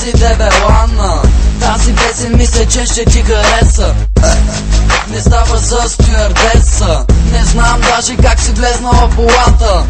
си дебелана. Тази песен мисля, че ще ти хареса. Не става за стюардеса. Не знам даже как си влезнала в колата.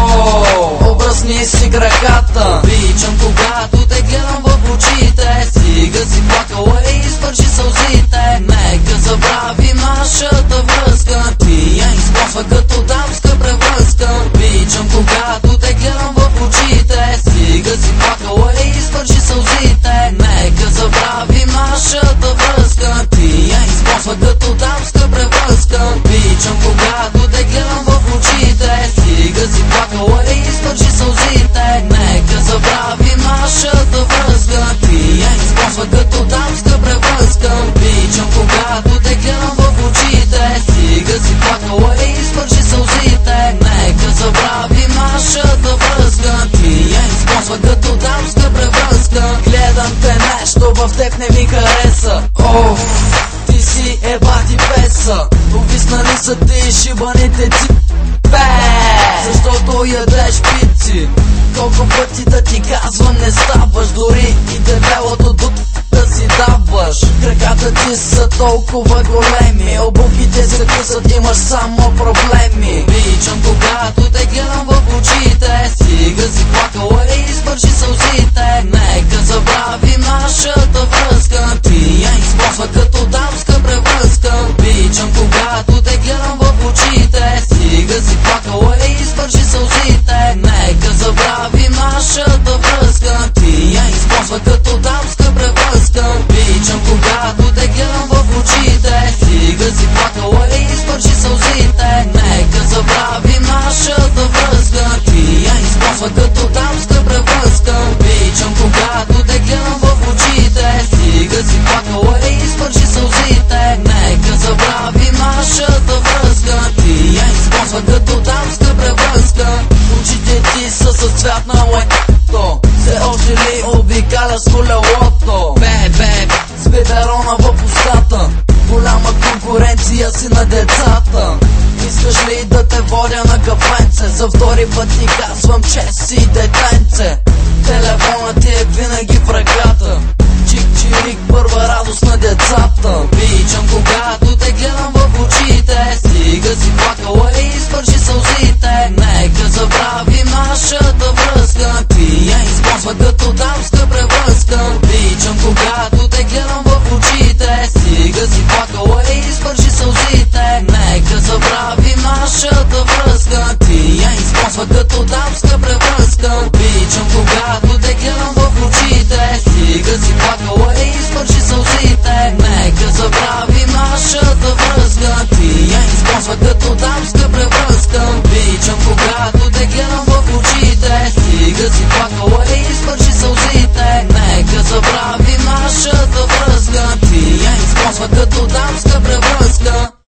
Обръсни си краката. Обичам когато те гледам в очите. Стига си плакала и изпържи сълзите. Нека забравим нашата връзка. Ти я използва като дамска превръзка. Обичам когато те гледам в очите. Стига си плакала и изпържи сълзите. Нека забравим нашата връзка. Ти я използва като дамска превръзка. Обичам когато те гледам в очите. Стига си плакала и изпържи сълзите. Нека забравим нашата връзка. Ти я използва като дамска превръзка. Обичам когато те гледам в очите. Стига си плакала и изпържи сълзите. Нека забравим нашата връзка. Ти я използва като дамска превръзка. Гледам те, нещо в теб не ми хареса. Ти си ебати песа. Увиснали са ти шибаните ти защото ядеш пици. Колко пъти да ти казвам не ставаш. Дори и дебелото до да си даваш. Краката ти са толкова големи. Обувките се късат, имаш само проблеми. Обичам когато те гледам в очите. Стига си плакала и изпържи сълзите. Нека забравим нашата връзка. Ти я използва като дамска превръзка. Обичам когато те гледам в очите. Стига си плакала и изпържи сълзите. Нека забравим нашата връзка. Ти я използва като дамска превръзка. Обичам когато те гледам в очите. Стига си плакала и изпържи сълзите. Нека забравим нашата връзка. Ти я използва като дамска превръзка. Обичам когато те гледам в очите. Стига си плакала и изпържи сълзите. Нека забравим нашата връзка. Ти я използва като дамска превръзка. Очите ти са с цвят на лето. Все още ли обикаляш с колелото? Бе, с беберона в устата. Голяма конкуренция си на децата. Искаш ли да те водя на кафенце? За втори път ти казвам, че си детенце. Телефонът ти е винаги в ръката. Чик-чирик, първа радост на децата. Обичам когато те гледам в очите. Стига си плакала и изпържи сълзите. Нека забравим нашата връзка. Ти я използва като дамска превръзка. Обичам когато те гледам в очите. Стига си плакала и изпържи сълзите. Нека забравим нашата връзка. Ти я използва като дамска превръзка. Обичам когато те гледам в очите. Стига си плакала и изпържи сълзите. Нека забравим нашата връзка. Ти я използва като дамска превръзка.